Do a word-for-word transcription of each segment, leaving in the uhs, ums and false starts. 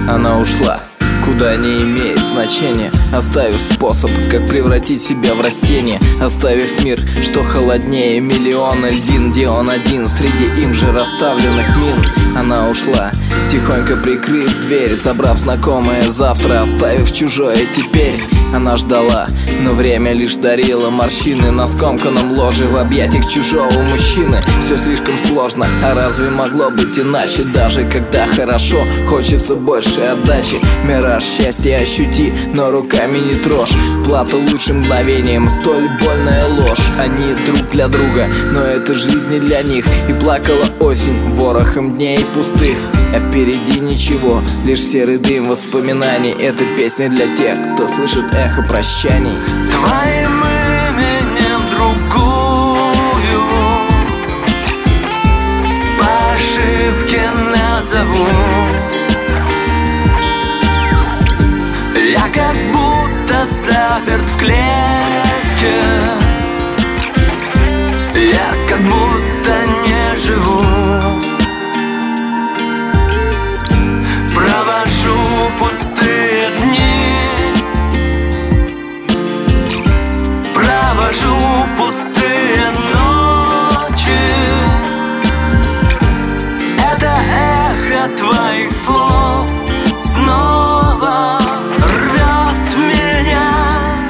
Она ушла, куда не имеет значения, оставив способ, как превратить себя в растение, оставив мир, что холоднее миллиона льдин, где он один среди им же расставленных мин. Она ушла, тихонько прикрыв дверь, забрав знакомое завтра, оставив чужое теперь. Она ждала, но время лишь дарило морщины на скомканном ложе в объятиях чужого мужчины. Все слишком сложно, а разве могло быть иначе? Даже когда хорошо, хочется больше отдачи. Мираж счастья ощути, но руками не трожь. Плата лучшим мгновением, столь больная ложь. Они друг для друга, но это жизнь не для них. И плакала осень ворохом дней пустых, а впереди ничего, лишь серый дым воспоминаний. Эта песня для тех, кто слышит эхо прощаний. Твоим именем другую по ошибке назову. Я как будто заперт в клетке, я как будто не живу. Провожу пустые дни, провожу пустые ночи. Это эхо твоих слов снова рвет меня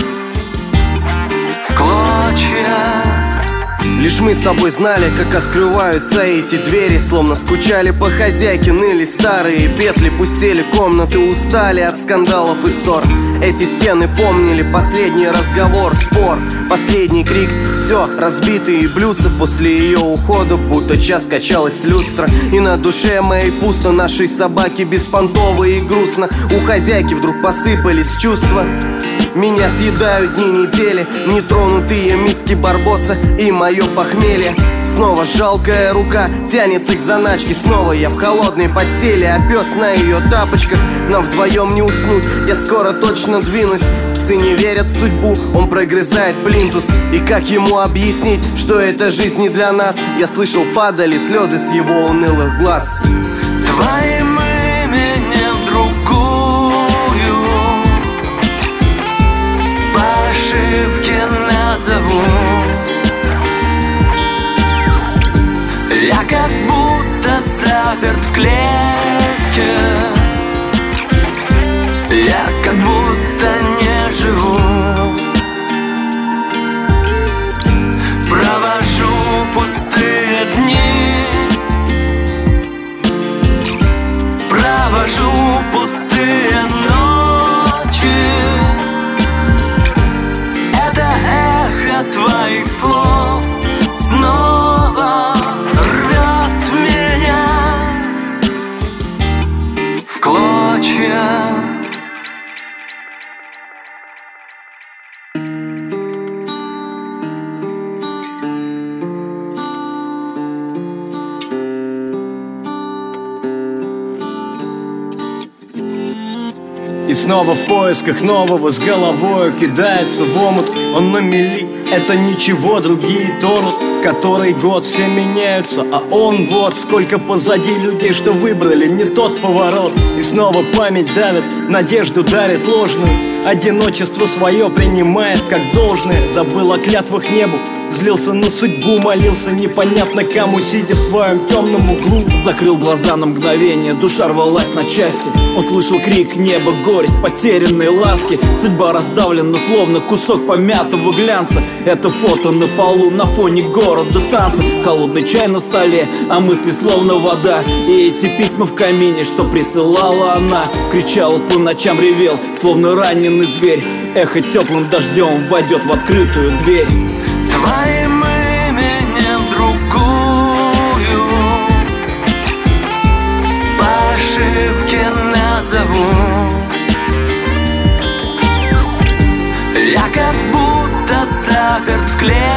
в клочья. Лишь мы с тобой знали, как открываются эти двери, словно скучали по хозяйке, ныли старые петли, пустели комнаты, устали от скандалов и ссор. Эти стены помнили последний разговор, спор, последний крик. Все, разбитые блюдца после ее ухода, будто час качалась люстра. И на душе моей пусто, нашей собаки беспонтово и грустно. У хозяйки вдруг посыпались чувства. Меня съедают дни недели, нетронутые миски барбоса и мое похмелье. Снова жалкая рука тянется к заначке, снова я в холодной постели, а пес на ее тапочках. Нам вдвоем не уснуть, я скоро точно двинусь. Псы не верят в судьбу, он прогрызает плинтус. И как ему объяснить, что эта жизнь не для нас? Я слышал, падали слезы с его унылых глаз. Твоим именем другую по ошибке назову. Я как будто заперт в клетке, я как будто не живу. Провожу пустые дни, провожу пустые ночи. Это эхо твоих слов снова рвет меня в клочья. И снова в поисках нового с головою кидается в омут. Он на мели, это ничего, другие тонут. Который год все меняются, а он вот сколько позади людей, что выбрали не тот поворот. И снова память давит, надежду дарит ложную. Одиночество свое принимает как должное. Забыл о клятвах небу, злился на судьбу, молился непонятно кому, сидя в своем темном углу. Закрыл глаза на мгновение, душа рвалась на части. Он слышал крик неба, горесть потерянной ласки. Судьба раздавлена, словно кусок помятого глянца. Это фото на полу на фоне города танцев. Холодный чай на столе, а мысли словно вода. И эти письма в камине, что присылала она. Кричал по ночам, ревел, словно раненый зверь. Эхо теплым дождем войдет в открытую дверь. Твоим именем другую по ошибке назову. Я как будто заперт в клетке,